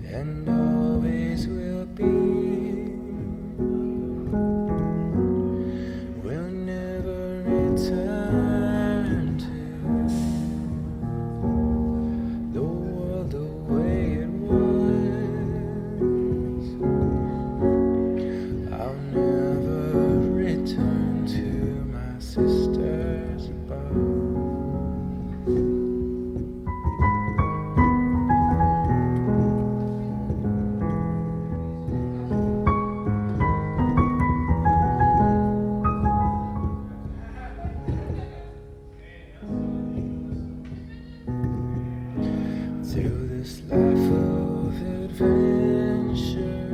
and always will be. We'll never return to the world the way it was. I'll never return to my sisters above. Through this life of adventure,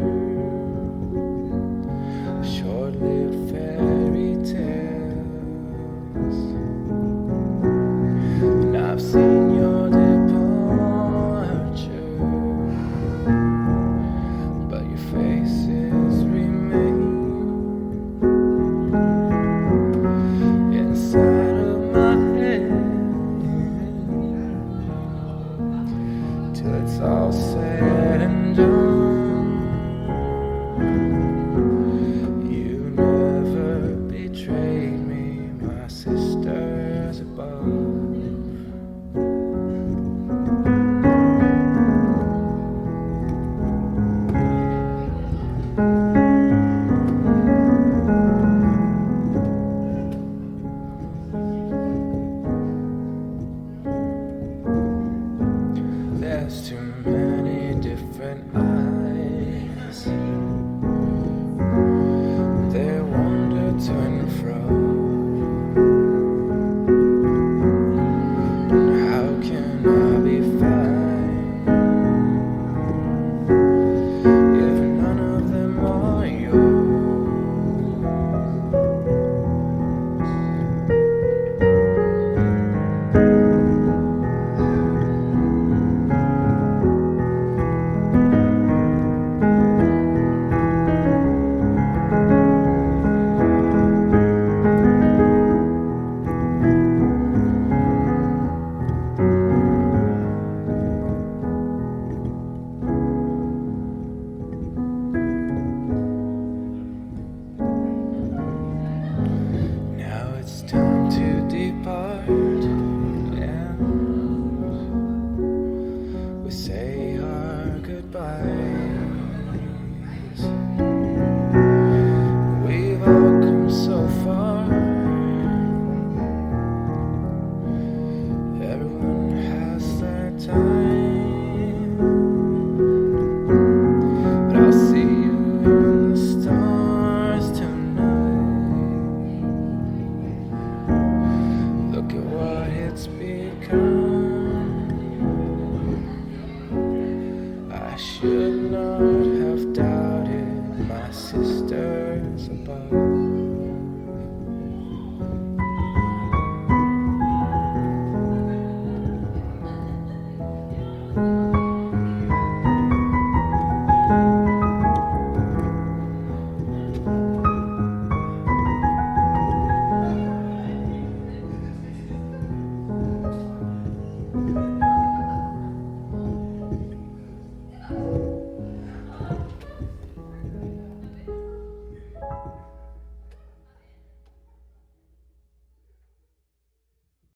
short-lived fairy tales, and I've seen your departure, but your faces remain inside of my head. Till it's all said and done, you never betrayed me, my sisters above. There's too many different eyes, they wander to and fro. And how can I be fine if none of them are yours? Now it's time to depart, and we say our goodbyes. We've all come so far. Everyone has their time, but I'll see you in the stars tonight. Look at what it's become. I should not